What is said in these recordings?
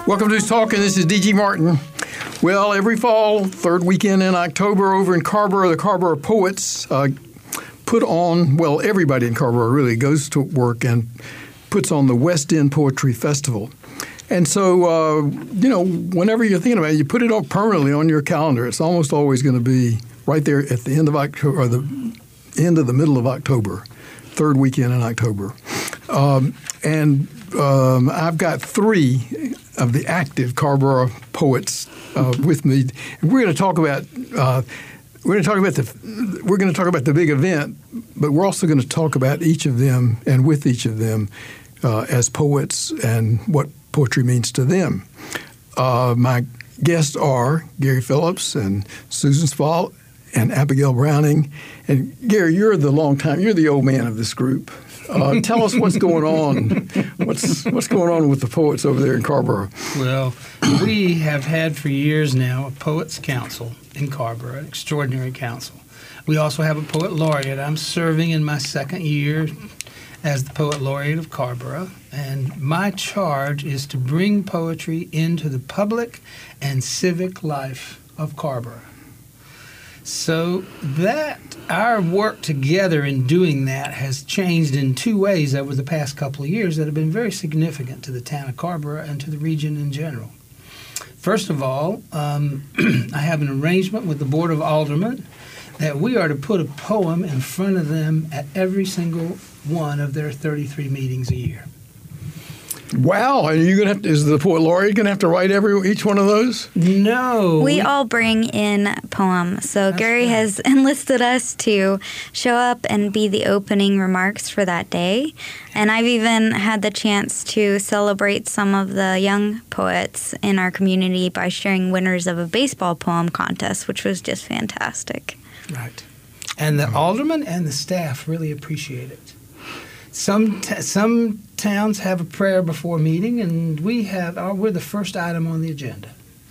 Welcome to Talk, and this is D.G. Martin. Well, every fall, third weekend in October over in Carrboro, the Carrboro Poets put on, well, everybody in Carrboro really goes to work and puts on the West End Poetry Festival. And so, whenever you're thinking about it, you put it on permanently on your calendar. It's almost always going to be right there at the end of October, or the end of the middle of October, third weekend in October. I've got three of the active Carrboro poets with me. And we're going to talk about the big event, but we're also going to talk about each of them and with each of them as poets and what poetry means to them. My guests are Gary Phillips and Susan Spalt and Abigail Browning. And Gary, you're the old man of this group. Tell us what's going on. What's going on with the poets over there in Carrboro? Well, we have had for years now a Poets Council in Carrboro, an extraordinary council. We also have a Poet Laureate. I'm serving in my second year as the Poet Laureate of Carrboro, and my charge is to bring poetry into the public and civic life of Carrboro. So that our work together in doing that has changed in two ways over the past couple of years that have been very significant to the town of Carrboro and to the region in general. First of all, I have an arrangement with the Board of Aldermen that we are to put a poem in front of them at every single one of their 33 meetings a year. Wow! Are you gonna is the Poet Laureate going to have to write each one of those? No. We all bring in poems. So That's Gary right. has enlisted us to show up and be the opening remarks for that day. And I've even had the chance to celebrate some of the young poets in our community by sharing winners of a baseball poem contest, which was just fantastic. Right. And the aldermen and the staff really appreciate it. Some towns have a prayer before meeting, and we're the first item on the agenda.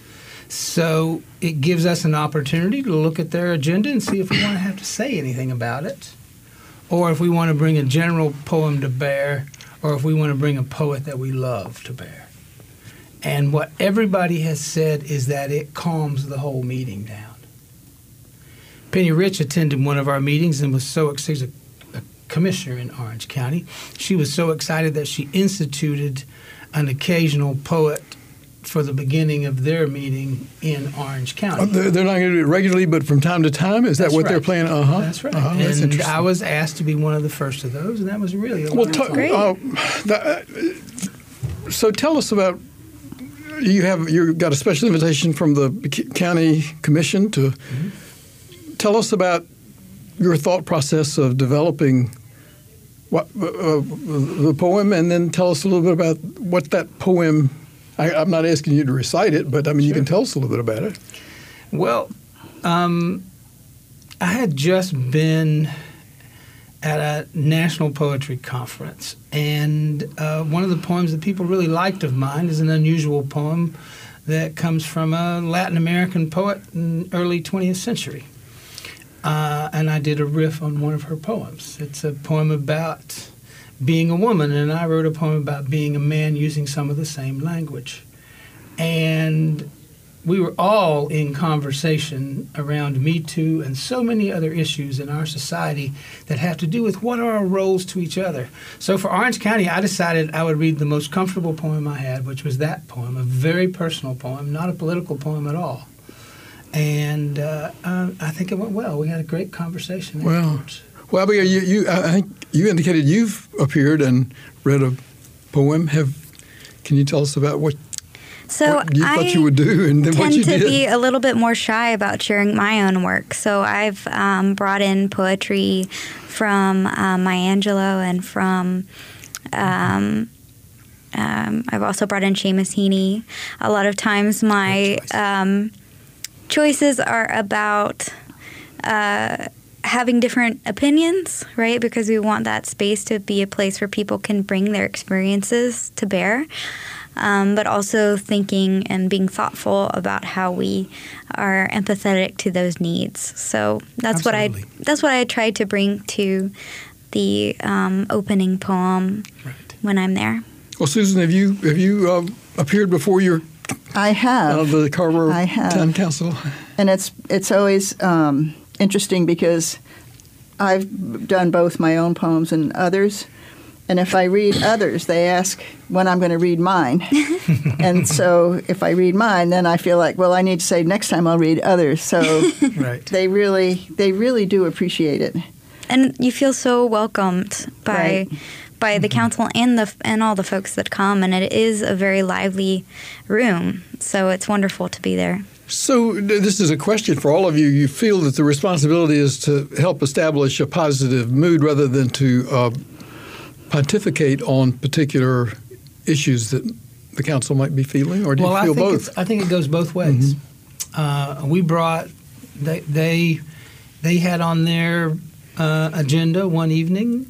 So it gives us an opportunity to look at their agenda and see if we want to have to say anything about it, or if we want to bring a general poem to bear, or if we want to bring a poet that we love to bear. And what everybody has said is that it calms the whole meeting down. Penny Rich attended one of our meetings and was so excited. Commissioner in Orange County. She was so excited that she instituted an occasional poet for the beginning of their meeting in Orange County. They're not going to do it regularly, but from time to time? Is that what they're planning? That's right. That's and interesting. I was asked to be one of the first of those, and that was really a lot of fun. Great. So tell us about, you got a special invitation from the county commission to tell us about your thought process of developing the poem, and then tell us a little bit about what that poem. I'm not asking you to recite it, but I mean, you can tell us a little bit about it. Well, I had just been at a national poetry conference, and one of the poems that people really liked of mine is an unusual poem that comes from a Latin American poet in the early 20th century. And I did a riff on one of her poems. It's a poem about being a woman, and I wrote a poem about being a man using some of the same language. And we were all in conversation around Me Too and so many other issues in our society that have to do with what are our roles to each other. So for Orange County, I decided I would read the most comfortable poem I had, which was that poem, a very personal poem, not a political poem at all. And I think it went well. We had a great conversation afterwards. Well, Abigail, I think you indicated you've appeared and read a poem. Can you tell us about what you thought you would do and then what you did? I tend to be a little bit more shy about sharing my own work. So I've brought in poetry from Maya Angelou and from I've also brought in Seamus Heaney. A lot of times my choices are about having different opinions, right? Because we want that space to be a place where people can bring their experiences to bear, but also thinking and being thoughtful about how we are empathetic to those needs. So that's what I tried to bring to the opening poem when I'm there. Well, Susan, have you appeared before your I have. The Carrboro I have. Town Council? And it's always interesting because I've done both my own poems and others. And if I read others, they ask when I'm going to read mine. And so if I read mine, then I feel like, well, I need to say next time I'll read others. So Right. they really do appreciate it. And you feel so welcomed by the council and all the folks that come, and it is a very lively room. So it's wonderful to be there. So this is a question for all of you. You feel that the responsibility is to help establish a positive mood rather than to pontificate on particular issues that the council might be feeling, or do you feel both? I think it goes both ways. We brought they had on their agenda one evening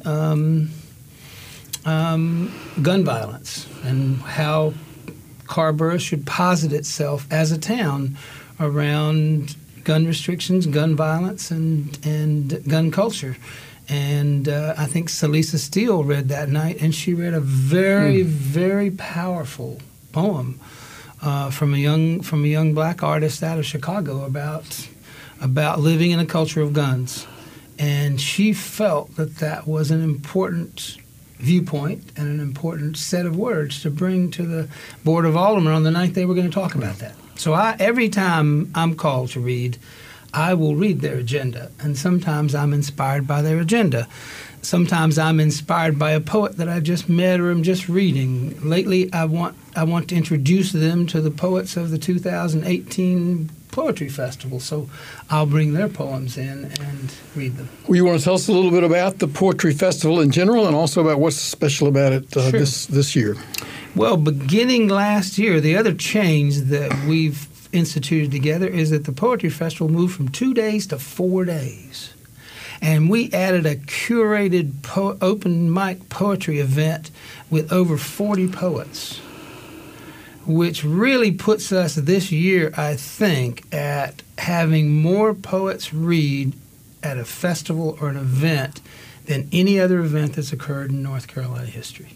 gun violence and how Carrboro should posit itself as a town around gun restrictions, gun violence, and gun culture. And I think Celisa Steele read that night, and she read a very, very powerful poem from a young black artist out of Chicago about living in a culture of guns. And she felt that was an important viewpoint and an important set of words to bring to the Board of Aldermen on the night they were going to talk about that. So every time I'm called to read, I will read their agenda, and sometimes I'm inspired by their agenda. Sometimes I'm inspired by a poet that I just met or am just reading. Lately, I want to introduce them to the poets of the 2018 Poetry Festival, so I'll bring their poems in and read them. Well, you want to tell us a little bit about the Poetry Festival in general and also about what's special about it Sure. this year? Well, beginning last year, the other change that we've instituted together is that the Poetry Festival moved from 2 days to 4 days. And we added a curated open mic poetry event with over 40 poets, which really puts us this year, I think, at having more poets read at a festival or an event than any other event that's occurred in North Carolina history.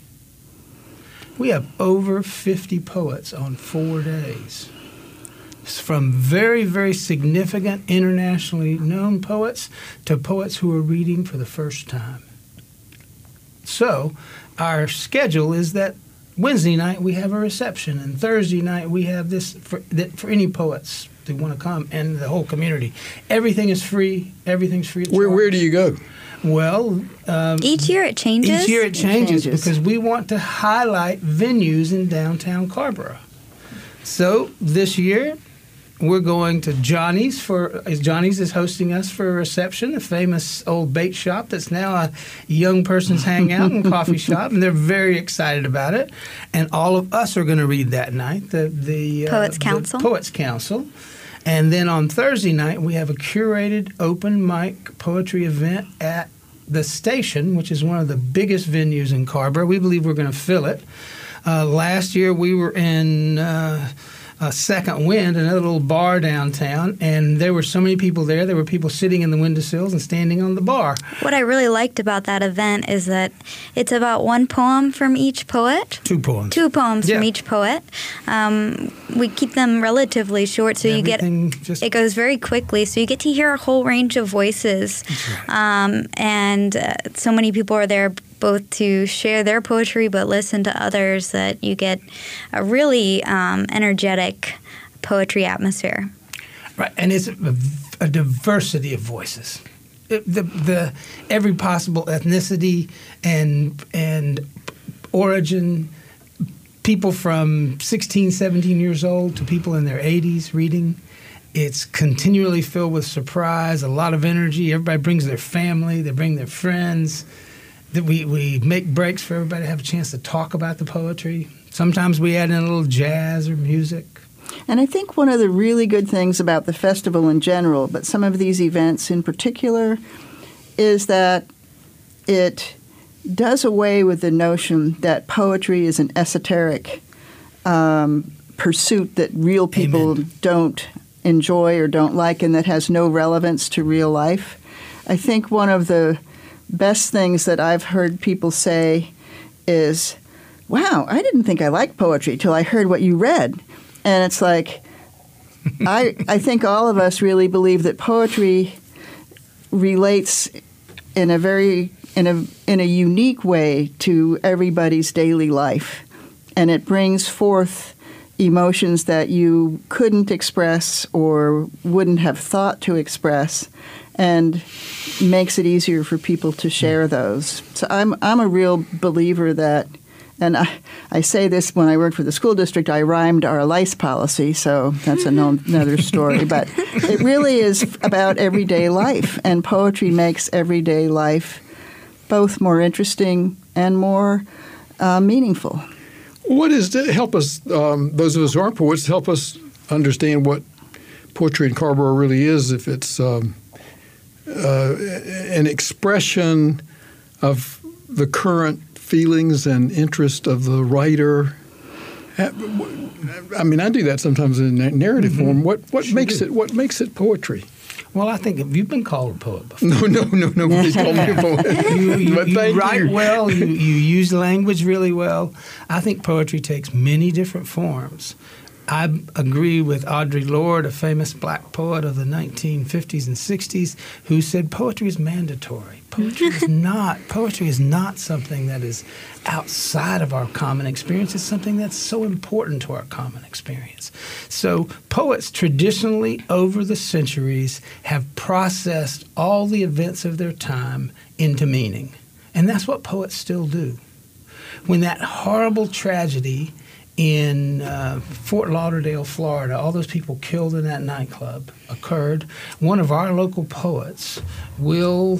We have over 50 poets on 4 days, from very, very significant internationally known poets to poets who are reading for the first time. So our schedule is that Wednesday night we have a reception, and Thursday night we have this for any poets who want to come and the whole community. Everything is free. Everything's free. Where do you go? Well, each year it changes. Each year it changes because we want to highlight venues in downtown Carrboro. So this year we're going to Johnny's Johnny's is hosting us for a reception, a famous old bait shop that's now a young person's hangout and coffee shop, and they're very excited about it. And all of us are going to read that night, the Poets Council. The Poets Council. And then on Thursday night, we have a curated open mic poetry event at the station, which is one of the biggest venues in Carrboro. We believe we're going to fill it. Last year, we were in Second Wind, another little bar downtown, and there were so many people there. There were people sitting in the windowsills and standing on the bar. What I really liked about that event is that it's about one poem from each poet. 2 poems. 2 poems from each poet. We keep them relatively short, so it goes very quickly, so you get to hear a whole range of voices. And so many people are there both to share their poetry but listen to others, that you get a really energetic poetry atmosphere. Right, and it's a diversity of voices. Every possible ethnicity and origin, people from 16, 17 years old to people in their 80s reading. It's continually filled with surprise, a lot of energy. Everybody brings their family, they bring their friends. We make breaks for everybody to have a chance to talk about the poetry. Sometimes we add in a little jazz or music. And I think one of the really good things about the festival in general, but some of these events in particular, is that it does away with the notion that poetry is an esoteric pursuit that real people don't enjoy or don't like and that has no relevance to real life. I think one of the best things that I've heard people say is wow, I didn't think I liked poetry till I heard what you read. And it's like, I think all of us really believe that poetry relates in a unique way to everybody's daily life. And it brings forth emotions that you couldn't express or wouldn't have thought to express, and makes it easier for people to share those. So I'm a real believer that, and I say this when I worked for the school district, I rhymed our lice policy, so that's another story. But it really is about everyday life, and poetry makes everyday life both more interesting and more meaningful. What is to help us, those of us who aren't poets, help us understand what poetry in Carrboro really is, if it's an expression of the current feelings and interest of the writer. I mean, I do that sometimes in narrative form. What makes it poetry? Well, I think you've been called a poet before. No, nobody's called me a poet. You write well. You use language really well. I think poetry takes many different forms. I agree with Audre Lorde, a famous black poet of the 1950s and 60s, who said poetry is mandatory. Poetry is not something that is outside of our common experience. It's something that's so important to our common experience. So poets traditionally over the centuries have processed all the events of their time into meaning. And that's what poets still do. When that horrible tragedy in Fort Lauderdale, Florida, all those people killed in that nightclub occurred, one of our local poets, Will,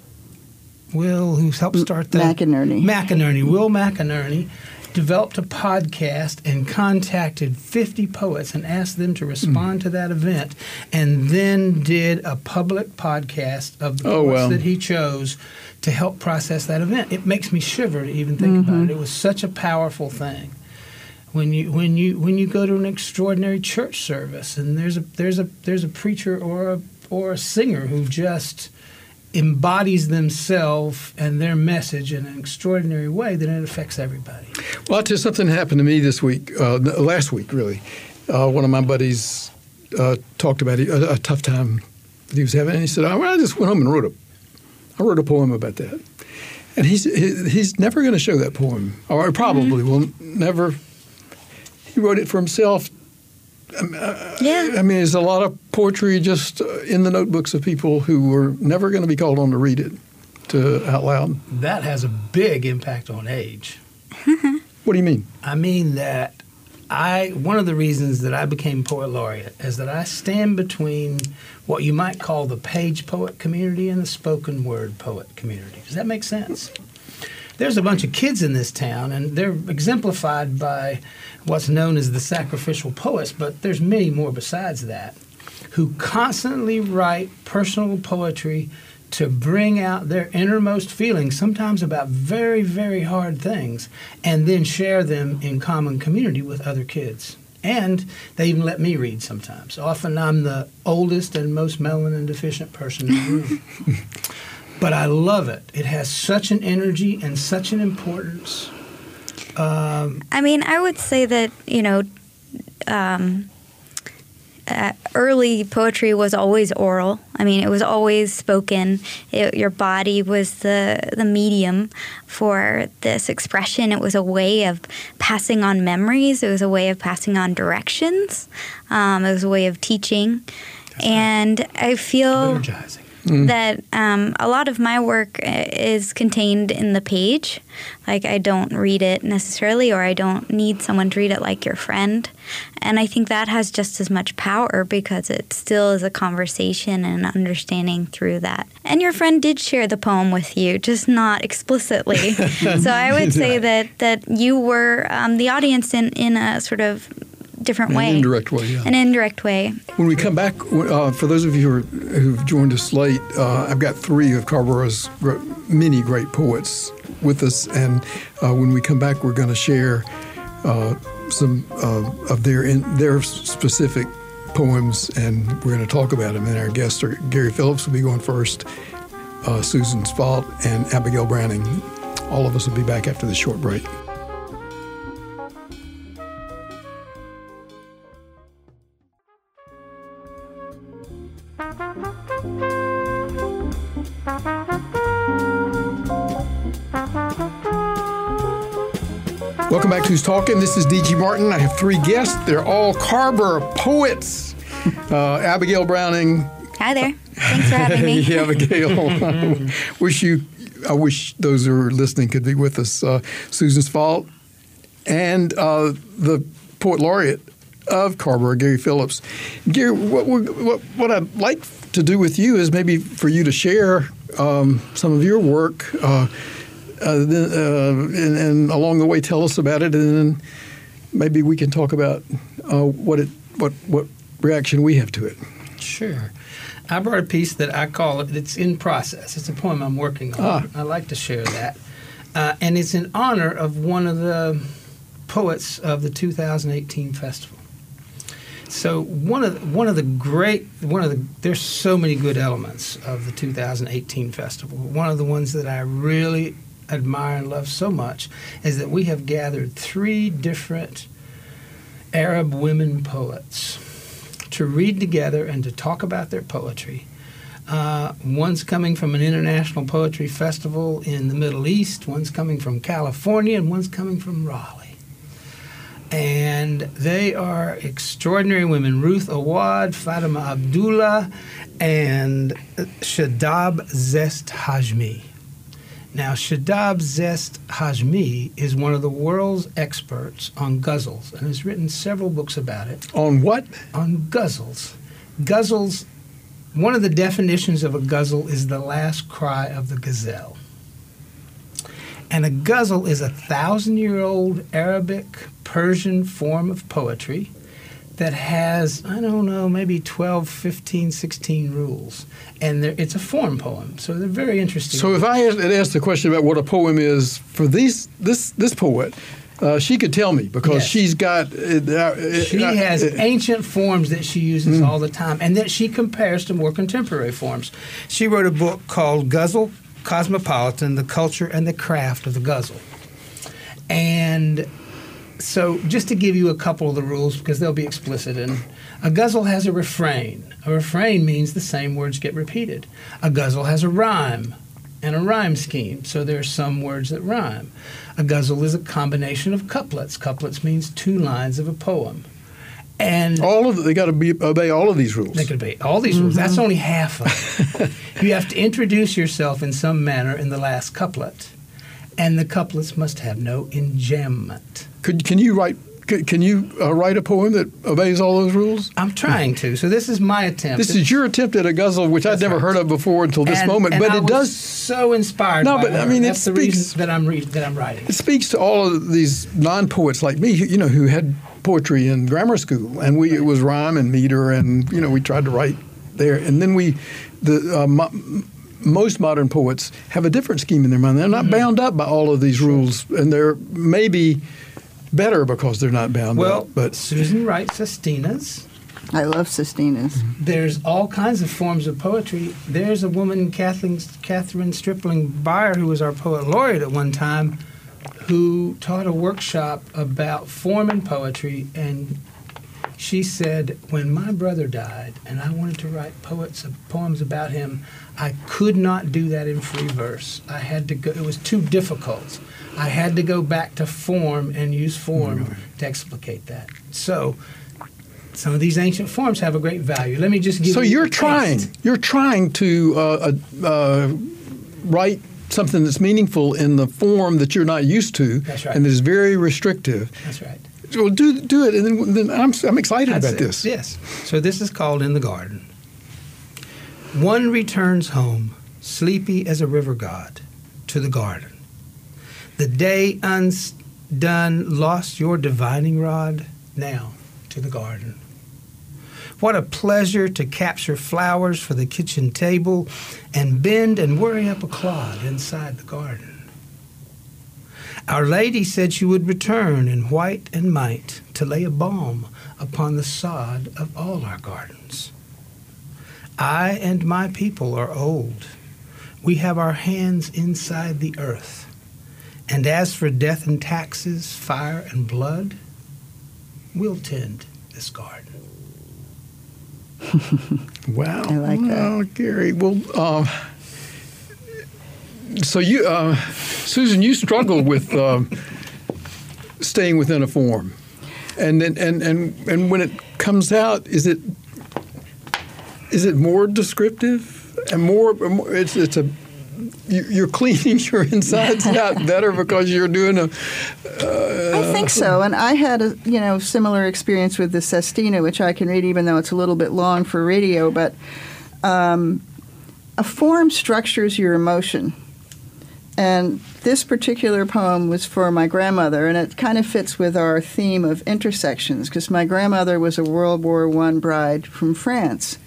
who's helped start the Will McInerney, developed a podcast and contacted 50 poets and asked them to respond to that event, and then did a public podcast of the poets that he chose to help process that event. It makes me shiver to even think about it. It was such a powerful thing. When you go to an extraordinary church service and there's a preacher or a singer who just embodies themselves and their message in an extraordinary way, then it affects everybody. Well, I'll tell you something happened to me this week, last week really. One of my buddies talked about a tough time that he was having, and he said, I just went home and wrote a poem about that. And he's never going to show that poem, or probably will never. He wrote it for himself. I mean, there's a lot of poetry just in the notebooks of people who were never going to be called on to read it out loud. That has a big impact on age. What do you mean? I mean that one of the reasons that I became poet laureate is that I stand between what you might call the page poet community and the spoken word poet community. Does that make sense? There's a bunch of kids in this town, and they're exemplified by what's known as the sacrificial poets, but there's many more besides that, who constantly write personal poetry to bring out their innermost feelings, sometimes about very, very hard things, and then share them in common community with other kids. And they even let me read sometimes. Often I'm the oldest and most melanin deficient person in the room. But I love it. It has such an energy and such an importance. I mean, I would say that, early poetry was always oral. I mean, it was always spoken. Your body was the medium for this expression. It was a way of passing on memories. It was a way of passing on directions. It was a way of teaching. And I feel energizing. That a lot of my work is contained in the page. Like, I don't read it necessarily, or I don't need someone to read it like your friend. And I think that has just as much power because it still is a conversation and understanding through that. And your friend did share the poem with you, just not explicitly. So I would say that you were the audience in a sort of different way. An indirect way, yeah. An indirect way. When we come back, for those of you who've joined us late, I've got 3 of Carrboro's many great poets with us, and when we come back, we're going to share some of their specific poems, and we're going to talk about them. And our guests are Gary Phillips will be going first, Susan Spalt, and Abigail Browning. All of us will be back after this short break. Welcome back to Who's Talking. This is D.G. Martin. I have 3 guests. They're all Carrboro poets. Abigail Browning. Hi there. Thanks for having me. Yeah, Abigail. I wish those who are listening could be with us. Susan Svault and the poet laureate of Carrboro, Gary Phillips. Gary, what I'd like to do with you is maybe for you to share some of your work, and along the way tell us about it, and then maybe we can talk about what reaction we have to it. Sure. I brought a piece that I call it's in process. It's a poem I'm working on. I like to share that. And it's in honor of one of the poets of the 2018 festival. So there's so many good elements of the 2018 festival. One of the ones that I really admire and love so much is that we have gathered 3 different Arab women poets to read together and to talk about their poetry. One's coming from an international poetry festival in the Middle East, one's coming from California, and one's coming from Raleigh. And they are extraordinary women, Ruth Awad, Fatima Abdullah, and Shadab Zest Hajmi. Now, Shadab Zest Hajmi is one of the world's experts on ghazals and has written several books about it. On what? On ghazals. Ghazals, one of the definitions of a ghazal is the last cry of the gazelle. And a ghazal is a 1,000-year-old Arabic, Persian form of poetry that has, I don't know, maybe 12, 15, 16 rules. And it's a form poem, so they're very interesting. So if I had asked the question about what a poem is for this poet, she could tell me because she's got... she has ancient forms that she uses all the time and that she compares to more contemporary forms. She wrote a book called Ghazal Cosmopolitan, The Culture and the Craft of the Ghazal. And so just to give you a couple of the rules, because they'll be explicit, and a ghazal has a refrain. A refrain means the same words get repeated. A ghazal has a rhyme and a rhyme scheme, so there are some words that rhyme. A ghazal is a combination of couplets. Couplets means 2 lines of a poem. And they got to obey all of these rules. They could obey all these rules. That's only half of it. You have to introduce yourself in some manner in the last couplet, and the couplets must have no enjambment. Can you write a poem that obeys all those rules? I'm trying to. So this is my attempt. This is your attempt at a ghazal, which I'd never heard of before until this moment. And but I it was does so inspired. No, by but her. I mean, that's it the speaks reason that I'm writing. It speaks to all of these non-poets like me, who had poetry in grammar school, and it was rhyme and meter, and we tried to write there, and then most modern poets have a different scheme in their mind. They're not bound up by all of these rules, and they're maybe better because they're not bound up. But Susan writes sestinas. I love sestinas. There's all kinds of forms of poetry. There's a woman, Catherine Stripling Beyer, who was our poet laureate at one time, who taught a workshop about form in poetry, and she said, when my brother died and I wanted to write poems about him, I could not do that in free verse. I had to go, it was too difficult. I had to go back to form and use form to explicate that. So some of these ancient forms have a great value. Let me just give you you're trying to write something that's meaningful in the form that you're not used to. That's right. And is very restrictive. That's right. Well, do it, and then I'm excited That's about it. this. Yes. So this is called In the Garden. One returns home, sleepy as a river god, to the garden. The day undone lost your divining rod, now to the garden. What a pleasure to capture flowers for the kitchen table and bend and worry up a clod inside the garden. Our Lady said she would return in white and might to lay a balm upon the sod of all our gardens. I and my people are old. We have our hands inside the earth. And as for death and taxes, fire and blood, we'll tend this garden. Wow. I like that. Oh, Gary. Well, so you, Susan, you struggle with staying within a form, and when it comes out, is it more descriptive and more? You're cleaning your insides out better because you're doing a. I think so, and I had a similar experience with the Sestina, which I can read even though it's a little bit long for radio. But a form structures your emotion, and this particular poem was for my grandmother, and it kind of fits with our theme of intersections because my grandmother was a World War I bride from France.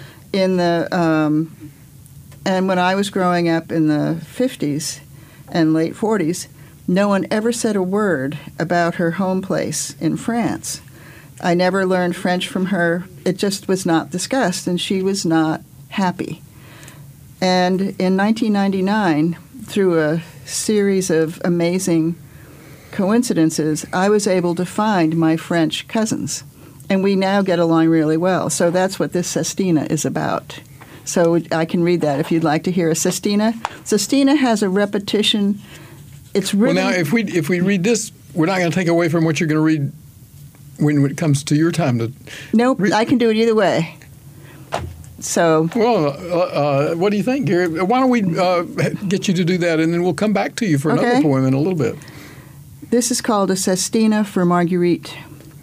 And when I was growing up in the 50s and late 40s, no one ever said a word about her home place in France. I never learned French from her. It just was not discussed, and she was not happy. And in 1999, through a series of amazing coincidences, I was able to find my French cousins, and we now get along really well. So that's what this Sestina is about. So I can read that if you'd like to hear a Sestina. Sestina has a repetition. It's really... Well, now, if we read this, we're not going to take away from what you're going to read when it comes to your time to... Nope, I can do it either way. So... Well, what do you think, Gary? Why don't we get you to do that, and then we'll come back to you for another poem in a little bit. This is called a Sestina for Marguerite.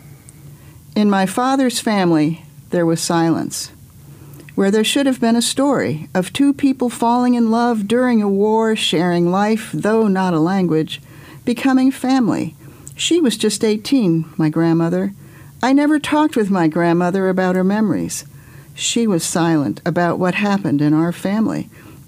In my father's family, there was silence, where there should have been a story of two people falling in love during a war, sharing life, though not a language, becoming family. She was just 18, my grandmother. I never talked with my grandmother about her memories. She was silent about what happened in our family.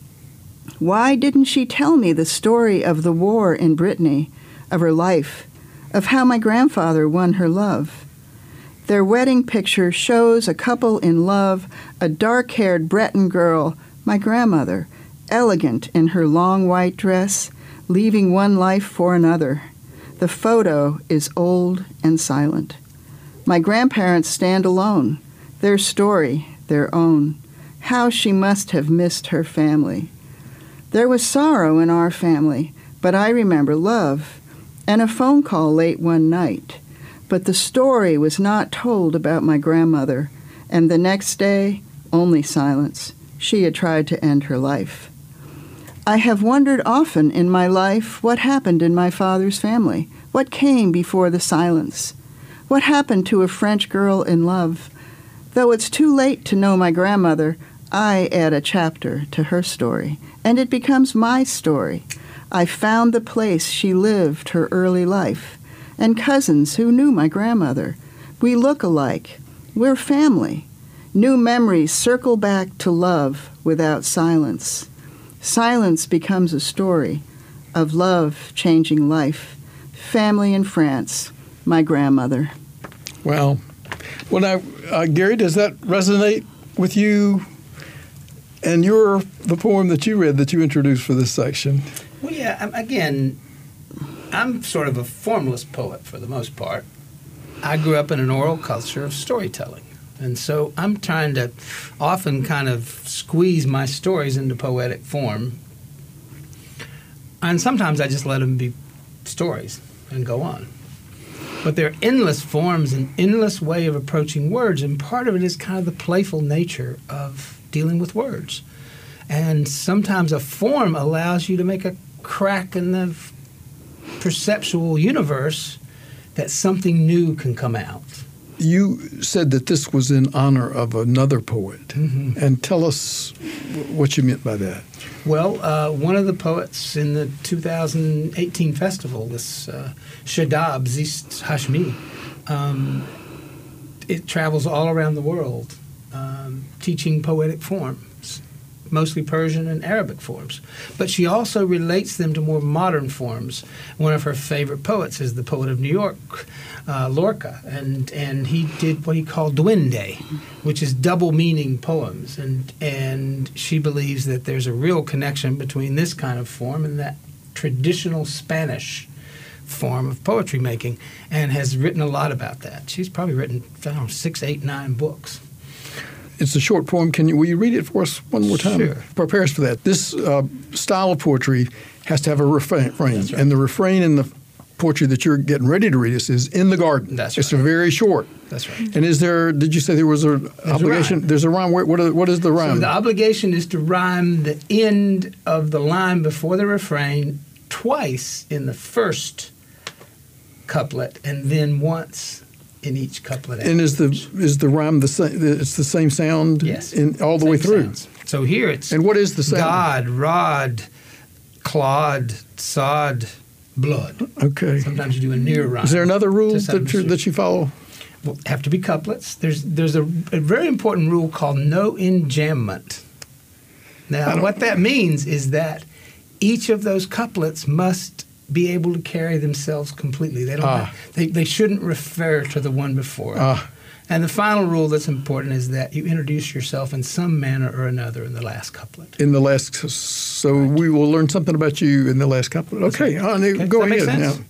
Why didn't she tell me the story of the war in Brittany, of her life, of how my grandfather won her love? Their wedding picture shows a couple in love, a dark-haired Breton girl, my grandmother, elegant in her long white dress, leaving one life for another. The photo is old and silent. My grandparents stand alone, their story, their own. How she must have missed her family. There was sorrow in our family, but I remember love and a phone call late one night. But the story was not told about my grandmother, and the next day, only silence. She had tried to end her life. I have wondered often in my life what happened in my father's family, what came before the silence, what happened to a French girl in love. Though it's too late to know my grandmother, I add a chapter to her story, and it becomes my story. I found the place she lived her early life, and cousins who knew my grandmother. We look alike. We're family. New memories circle back to love without silence. Silence becomes a story of love changing life. Family in France, my grandmother. Well, now, Gary, does that resonate with you and the poem that you read that you introduced for this section? Well, yeah, again, I'm sort of a formless poet for the most part. I grew up in an oral culture of storytelling. And so I'm trying to often kind of squeeze my stories into poetic form. And sometimes I just let them be stories and go on. But there are endless forms and endless way of approaching words, and part of it is kind of the playful nature of dealing with words. And sometimes a form allows you to make a crack in the perceptual universe that something new can come out. You said that this was in honor of another poet. Mm-hmm. And tell us what you meant by that. Well, one of the poets in the 2018 festival, this Shadab Zist Hashmi, it travels all around the world teaching poetic forms, mostly Persian and Arabic forms. But she also relates them to more modern forms. One of her favorite poets is the poet of New York, Lorca, and he did what he called duende, which is double-meaning poems. And she believes that there's a real connection between this kind of form and that traditional Spanish form of poetry making, and has written a lot about that. She's probably written, 6, 8, 9 books. it's a short poem. Will you read it for us one more time? Sure. Prepare us for that. This style of poetry has to have a refrain, That's right. and the refrain in the poetry that you're getting ready to read us is in the garden. That's It's right. very short. That's right. And did you say there was an obligation? rhyme. There's a rhyme. What is the rhyme? So the obligation is to rhyme the end of the line before the refrain twice in the first couplet and then once in each couplet. And is the rhyme the same? It's the same sound. Yes. All the way Same through. sounds. So here it's And what is the sound? God, rod, clod, sod, blood. Okay. Sometimes you do a near rhyme. Is there another rule to some that you follow? Well, have to be couplets. There's a very important rule called no enjambment. Now, what that means is that each of those couplets must be able to carry themselves completely. They don't. They shouldn't refer to the one before it. And the final rule that's important is that you introduce yourself in some manner or another in the last couplet. In the last, so we will learn something about you in the last couplet. Okay, go Does that make ahead. sense?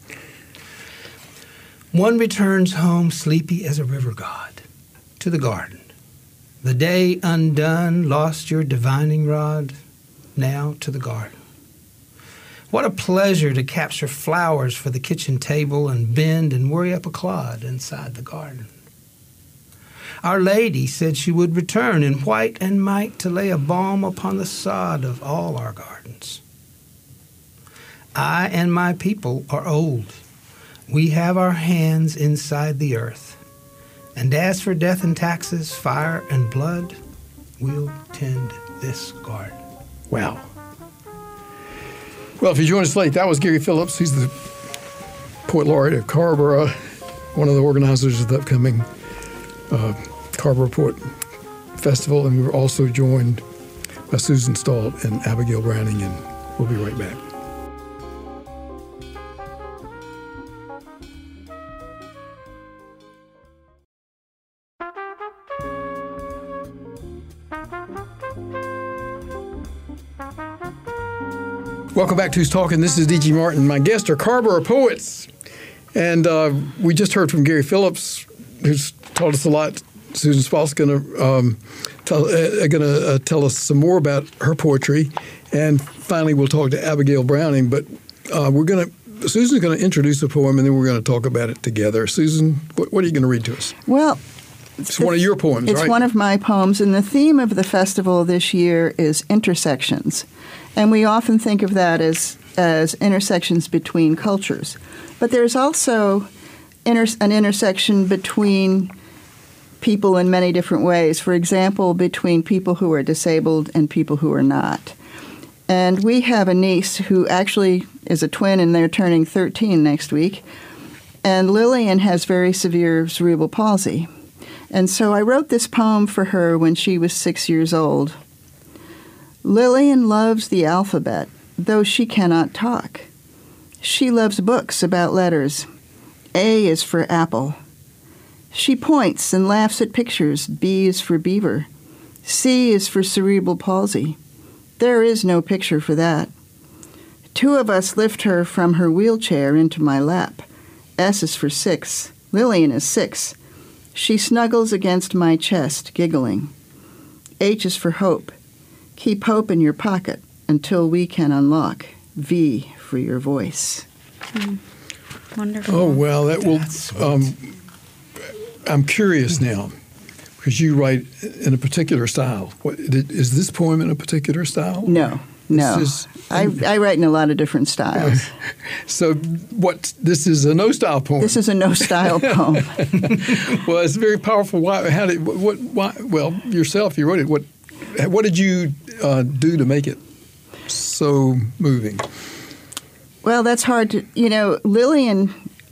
One returns home sleepy as a river god to the garden. The day undone, lost your divining rod, now to the garden. What a pleasure to capture flowers for the kitchen table and bend and worry up a clod inside the garden. Our Lady said she would return in white and might to lay a balm upon the sod of all our gardens. I and my people are old. We have our hands inside the earth. And as for death and taxes, fire and blood, we'll tend this garden. Wow. Well, if you join us late, that was Gary Phillips. He's the Poet Laureate of Carrboro, one of the organizers of the upcoming Carrboro Poet Festival. And we were also joined by Susan Stalt and Abigail Browning, and we'll be right back. Welcome back to Who's Talking. This is D.G. Martin. My guests are Carrboro poets. And we just heard from Gary Phillips, who's taught us a lot. Susan Spalt's going to tell us some more about her poetry. And finally, we'll talk to Abigail Browning. But Susan's going to introduce a poem, and then we're going to talk about it together. Susan, what are you going to read to us? Well, it's one of your poems, right? It's one of my poems, and the theme of the festival this year is intersections. And we often think of that as intersections between cultures. But there's also an intersection between people in many different ways. For example, between people who are disabled and people who are not. And we have a niece who actually is a twin, and they're turning 13 next week. And Lillian has very severe cerebral palsy. And so I wrote this poem for her when she was 6 years old. Lillian loves the alphabet, though she cannot talk. She loves books about letters. A is for apple. She points and laughs at pictures. B is for beaver. C is for cerebral palsy. There is no picture for that. Two of us lift her from her wheelchair into my lap. S is for 6. Lillian is 6. She snuggles against my chest, giggling. H is for hope. Keep hope in your pocket until we can unlock. V for your voice. Wonderful. Oh, well, that will. I'm curious now, because you write in a particular style. Is this poem in a particular style? No. I write in a lot of different styles. So this is a no-style poem? This is a no-style poem. Well, it's very powerful. Why, well, yourself, you wrote it. What did you do to make it so moving? Well, that's hard to, Lillian,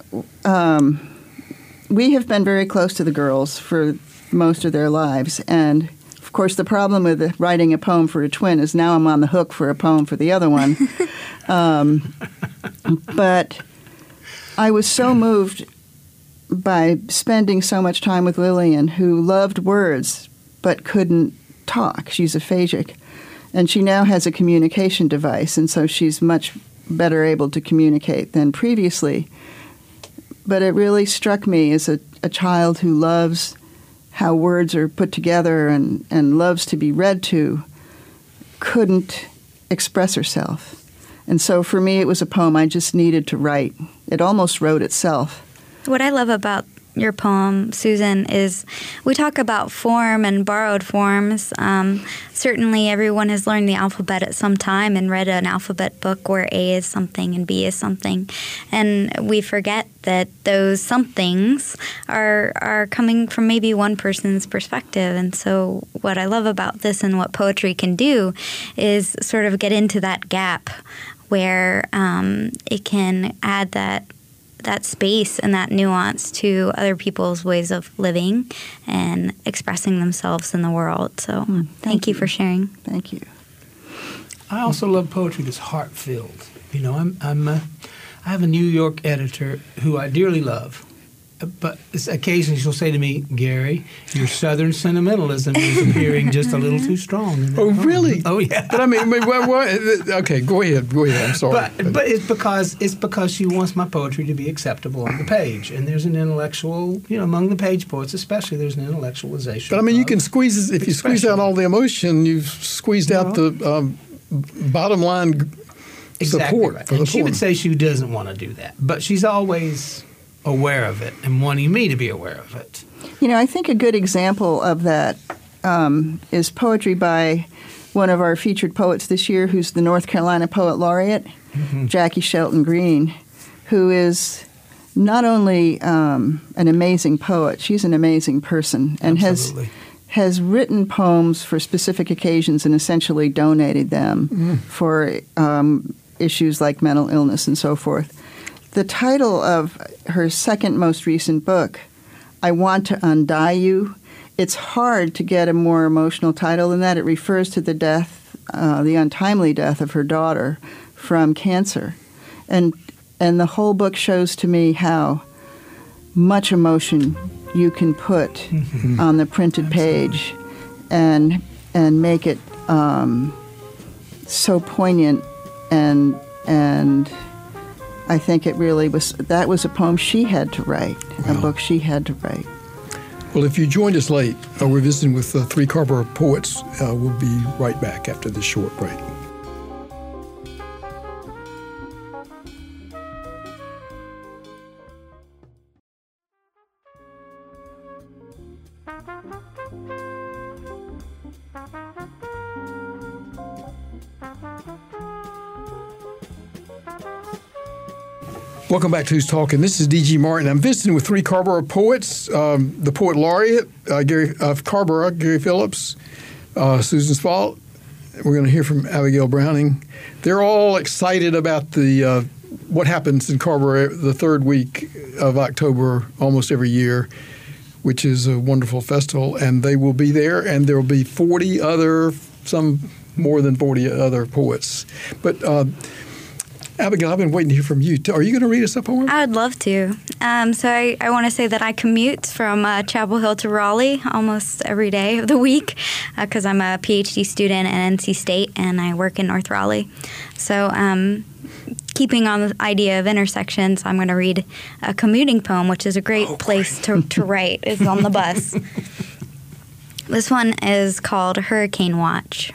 we have been very close to the girls for most of their lives. And, of course, the problem with writing a poem for a twin is now I'm on the hook for a poem for the other one. But I was so moved by spending so much time with Lillian, who loved words but couldn't talk. She's aphakic. And she now has a communication device, and so she's much better able to communicate than previously. But it really struck me as a child who loves how words are put together and loves to be read to, couldn't express herself. And so for me, it was a poem I just needed to write. It almost wrote itself. What I love about your poem, Susan, is we talk about form and borrowed forms. Certainly everyone has learned the alphabet at some time and read an alphabet book where A is something and B is something. And we forget that those somethings are coming from maybe one person's perspective. And so what I love about this and what poetry can do is sort of get into that gap where it can add that space and that nuance to other people's ways of living and expressing themselves in the world. So thank you for sharing. Thank you. I also love poetry that's heart-filled. You know, I have a New York editor who I dearly love, but occasionally she'll say to me, Gary, your Southern sentimentalism is appearing just a little too strong. Oh, really? Oh, yeah. But I mean, okay, go ahead. I'm sorry. But it's because she wants my poetry to be acceptable on the page, and there's an intellectual, among the page poets especially, there's an intellectualization. But I mean, you can squeeze if you squeeze out all the emotion, you've squeezed out the bottom line support right. for the and poem. She would say she doesn't want to do that, but she's always aware of it and wanting me to be aware of it. I think a good example of that is poetry by one of our featured poets this year, who's the North Carolina Poet Laureate, Jackie Shelton Green, who is not only an amazing poet, she's an amazing person and has written poems for specific occasions and essentially donated them for issues like mental illness and so forth. The title of her second most recent book, I Want to Undie You, it's hard to get a more emotional title than that. It refers to the death, the untimely death of her daughter from cancer. And the whole book shows to me how much emotion you can put on the printed page and make it so poignant and I think it really was a poem she had to write, a book she had to write. Well, if you joined us late, we're visiting with three Carrboro poets. We'll be right back after this short break. Welcome back to Who's Talking. This is D.G. Martin. I'm visiting with three Carrboro poets, the Poet Laureate of Carrboro, Gary Phillips, Susan Spalt. We're going to hear from Abigail Browning. They're all excited about the what happens in Carrboro the third week of October almost every year, which is a wonderful festival, and they will be there, and there will be some more than 40 other poets. But Abigail, I've been waiting to hear from you. Are you going to read us a poem? I would love to. So I want to say that I commute from Chapel Hill to Raleigh almost every day of the week because I'm a PhD student at NC State and I work in North Raleigh. So keeping on the idea of intersections, I'm going to read a commuting poem, which is a great place to write. It's on the bus. This one is called Hurricane Watch.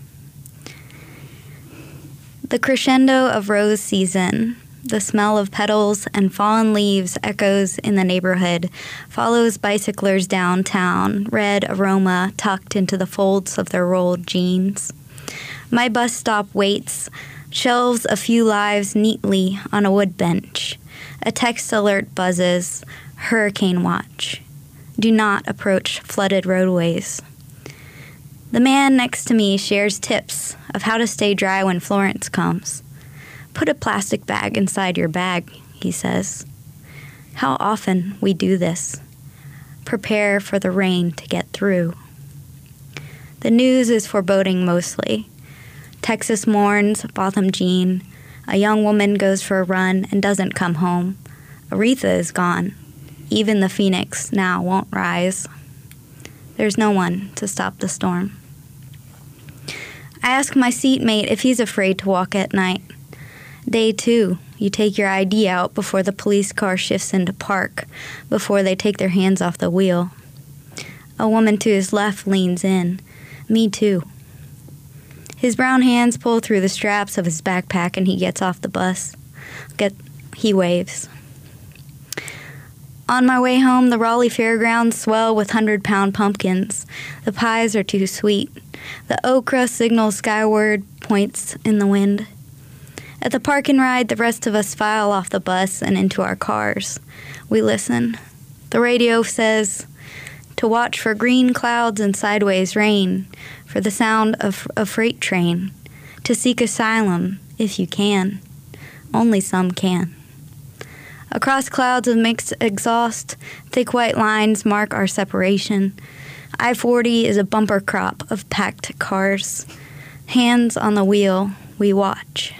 The crescendo of rose season, the smell of petals and fallen leaves echoes in the neighborhood, follows bicyclers downtown, red aroma tucked into the folds of their rolled jeans. My bus stop waits, shelves a few lives neatly on a wood bench. A text alert buzzes, hurricane watch. Do not approach flooded roadways. The man next to me shares tips of how to stay dry when Florence comes. Put a plastic bag inside your bag, he says. How often we do this. Prepare for the rain to get through. The news is foreboding mostly. Texas mourns Botham Jean. A young woman goes for a run and doesn't come home. Aretha is gone. Even the phoenix now won't rise. There's no one to stop the storm. I ask my seatmate if he's afraid to walk at night. Day 2, you take your ID out before the police car shifts into park, before they take their hands off the wheel. A woman to his left leans in. Me too. His brown hands pull through the straps of his backpack and he gets off the bus. He waves. On my way home, the Raleigh fairgrounds swell with 100-pound pumpkins. The pies are too sweet. The okra signals skyward, points in the wind. At the park and ride, the rest of us file off the bus and into our cars. We listen. The radio says to watch for green clouds and sideways rain, for the sound of a freight train, to seek asylum if you can. Only some can. Across clouds of mixed exhaust, thick white lines mark our separation. I-40 is a bumper crop of packed cars. Hands on the wheel, we watch.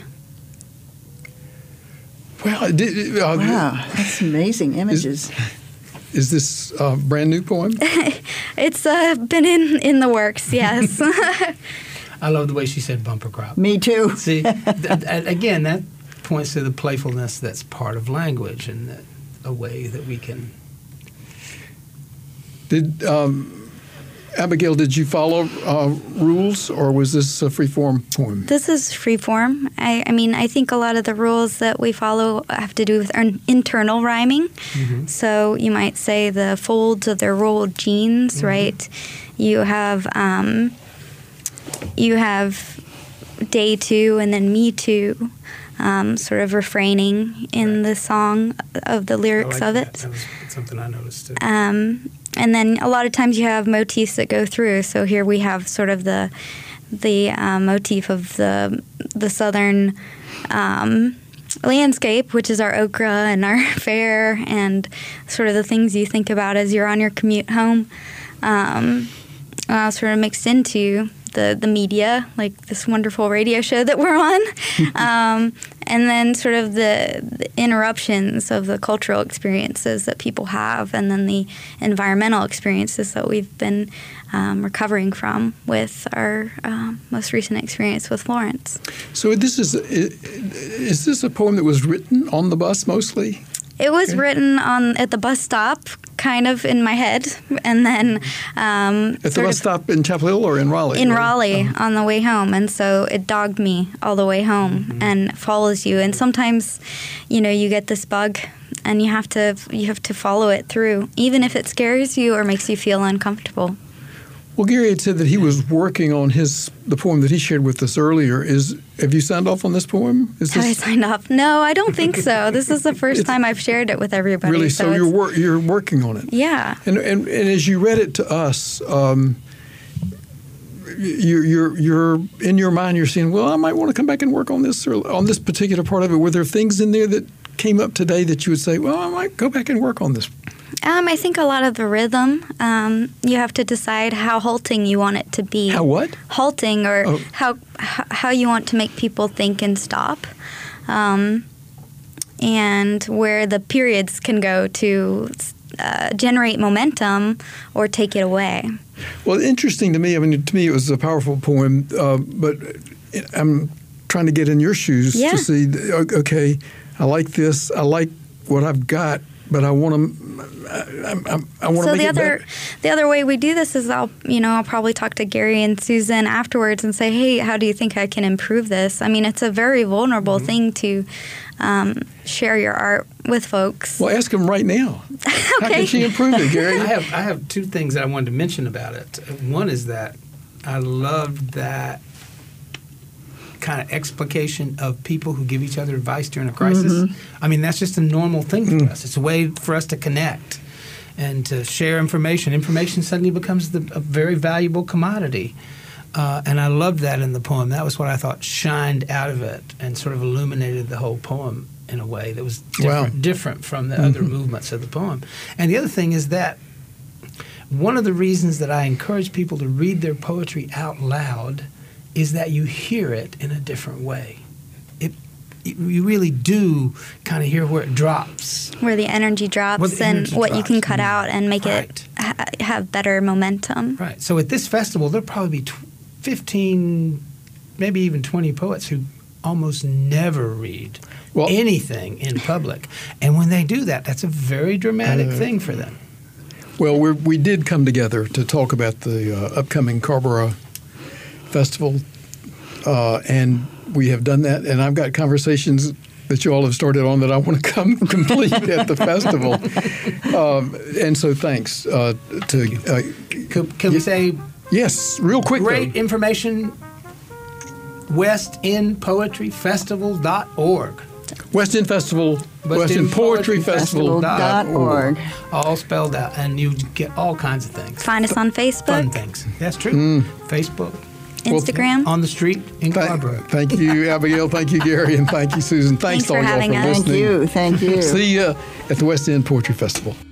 Wow, Wow, that's amazing images. Is this a brand new poem? It's been in the works, yes. I love the way she said bumper crop. Me too. See, again, that points to the playfulness that's part of language and a way that we can. Did Abigail, did you follow rules, or was this a free-form poem? This is free form. I mean, I think a lot of the rules that we follow have to do with our internal rhyming. Mm-hmm. So you might say the folds of their rolled jeans, Mm-hmm. right? You have day two and then me too, sort of refraining in the song of the lyrics I like of that. it. That was something I noticed too. And then a lot of times you have motifs that go through. So here we have sort of the motif of the southern landscape, which is our okra and our fair and sort of the things you think about as you're on your commute home, sort of mixed into the media, like this wonderful radio show that we're on, and then sort of the interruptions of the cultural experiences that people have, and then the environmental experiences that we've been recovering from with our most recent experience with Florence. So is this a poem that was written on the bus mostly? It was written at the bus stop, kind of in my head, and then At the bus stop in Chapel Hill or in Raleigh? in right? Raleigh on the way home, and so it dogged me all the way home and follows you. And sometimes, you get this bug, and you have to follow it through, even if it scares you or makes you feel uncomfortable. Well, Gary had said that he was working on the poem that he shared with us earlier. Have you signed off on this poem? Have I signed off? No, I don't think so. This is the first time I've shared it with everybody. Really? So you're working on it? Yeah. And as you read it to us, you're in your mind, you're saying, well, I might want to come back and work on this or on this particular part of it. Were there things in there that came up today that you would say, well, I might go back and work on this? I think a lot of the rhythm, you have to decide how halting you want it to be. How what? Halting, or how you want to make people think and stop. And where the periods can go to generate momentum or take it away. Well, interesting to me. I mean, to me, it was a powerful poem, but I'm trying to get in your shoes to see, okay, I like this. I like what I've got, but I want to make it better. The other way we do this is I'll probably talk to Gary and Susan afterwards and say, hey, how do you think I can improve this? I mean, it's a very vulnerable thing to share your art with folks. Well, ask them right now. Okay. How can she improve it, Gary? I have two things that I wanted to mention about it. One is that I loved that kind of explication of people who give each other advice during a crisis. Mm-hmm. I mean, that's just a normal thing for us. It's a way for us to connect and to share information. Information suddenly becomes a very valuable commodity. And I loved that in the poem. That was what I thought shined out of it and sort of illuminated the whole poem in a way that was different from the other movements of the poem. And the other thing is that one of the reasons that I encourage people to read their poetry out loud is that you hear it in a different way. You really do kind of hear where it drops. Where the energy drops you can cut out and make it have better momentum. Right. So at this festival, there'll probably be 15, maybe even 20 poets who almost never read anything in public. And when they do that, that's a very dramatic thing for them. Well, we did come together to talk about the upcoming Carrboro Festival, and we have done that. And I've got conversations that you all have started on that I want to come complete at the festival. And so thanks to Can we say yes, real quick. great though. information? WestEndPoetryFestival.org. West End Festival, West End Poetry Festival. Festival.org. All spelled out, and you get all kinds of things. Find us on Fun Facebook, things. That's true. Facebook, Instagram. on the street in Carrboro. Thank you, Abigail. Thank you, Gary. And thank you, Susan. Thanks to all for y'all having for us. listening. Thank you. See you at the West End Poetry Festival.